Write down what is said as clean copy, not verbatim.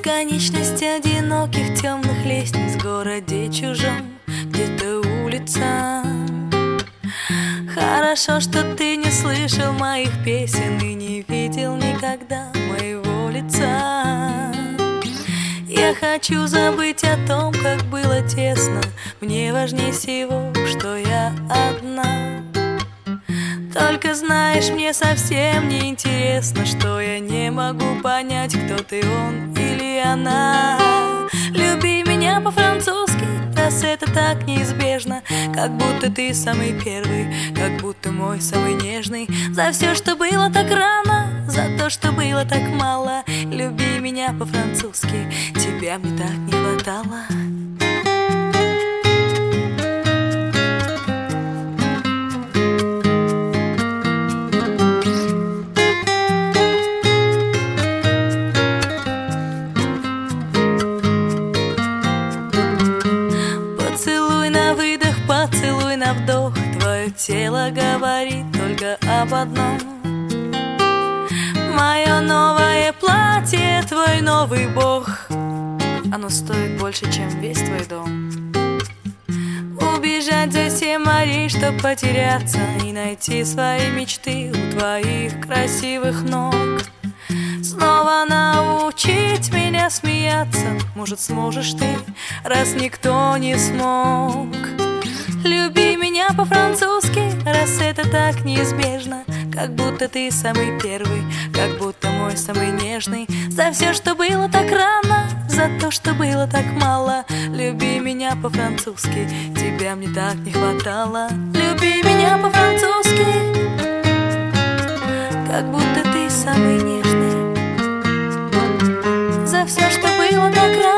Бесконечность одиноких темных лестниц в городе чужом, где-то улица. Хорошо, что ты не слышал моих песен и не видел никогда моего лица. Я хочу забыть о том, как было тесно. Мне важнее всего, что я одна. Только знаешь, мне совсем не интересно, что я не могу понять, кто ты, он или она. Люби меня по-французски, раз это так неизбежно. Как будто ты самый первый, как будто мой самый нежный. За все, что было так рано, за то, что было так мало. Люби меня по-французски, тебя мне так не хватало. Поцелуй на выдох, поцелуй на вдох. Твое тело говорит только об одном. Мое новое платье, твой новый бог. Оно стоит больше, чем весь твой дом. Убежать за 7 морей, чтоб потеряться и найти свои мечты у твоих красивых ног. Снова научить меня смеяться, может, сможешь ты, раз никто не смог. Люби меня по-французски, раз это так неизбежно. Как будто ты самый первый, как будто мой самый нежный. За все, что было так рано, за то, что было так мало. Люби меня по-французски, тебя мне так не хватало. Люби меня по-французски, как будто ты самый нежный. За все, что было так рано.